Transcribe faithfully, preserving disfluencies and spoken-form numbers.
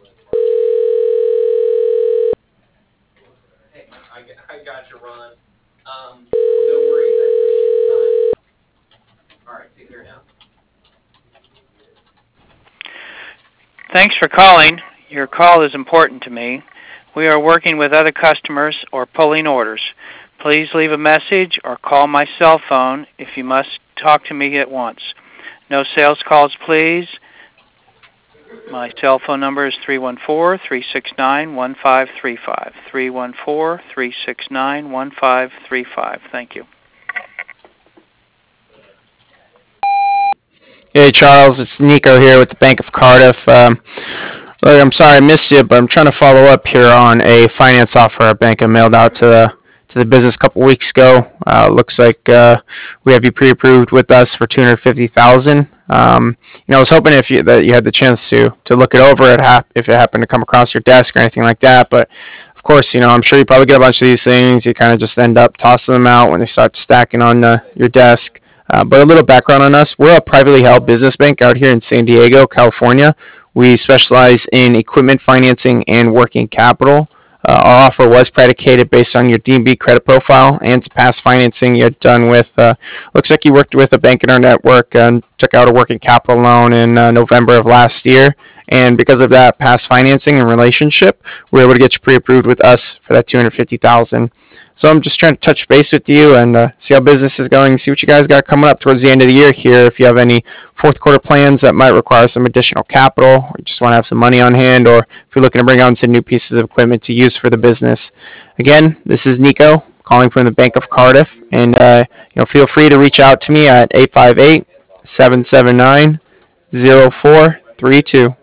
Hey, I, I got you, Ron. Um, no worries. I appreciate the time. All right, take care now. Thanks for calling. Your call is important to me. We are working with other customers or pulling orders. Please leave a message or call my cell phone if you must talk to me at once. No sales calls, please. My cell phone number is three one four, three six nine, one five three five. three one four, three six nine, one five three five. Thank you. Hey Charles, it's Nico here with the Bank of Cardiff. Um, look, I'm sorry I missed you, but I'm trying to follow up here on a finance offer our bank had mailed out to the to the business a couple weeks ago. Uh, looks like uh, we have you pre-approved with us for two hundred fifty thousand. Um, you know, I was hoping if you that you had the chance to to look it over, it hap- if it happened to come across your desk or anything like that. But of course, you know, I'm sure you probably get a bunch of these things. You kind of just end up tossing them out when they start stacking on uh, your desk. Uh, but a little background on us. We're a privately held business bank out here in San Diego, California. We specialize in equipment financing and working capital. Uh, our offer was predicated based on your D and B credit profile and past financing you had done with, uh, looks like you worked with a bank in our network and took out a working capital loan in uh, November of last year. And because of that past financing and relationship, we were able to get you pre-approved with us for that two hundred fifty thousand dollars. So I'm just trying to touch base with you and uh, see how business is going, see what you guys got coming up towards the end of the year here. If you have any fourth quarter plans that might require some additional capital, or you just want to have some money on hand, or if you're looking to bring on some new pieces of equipment to use for the business. Again, this is Nico calling from the Bank of Cardiff, and uh, you know, feel free to reach out to me at eight five eight, seven seven nine, zero four three two.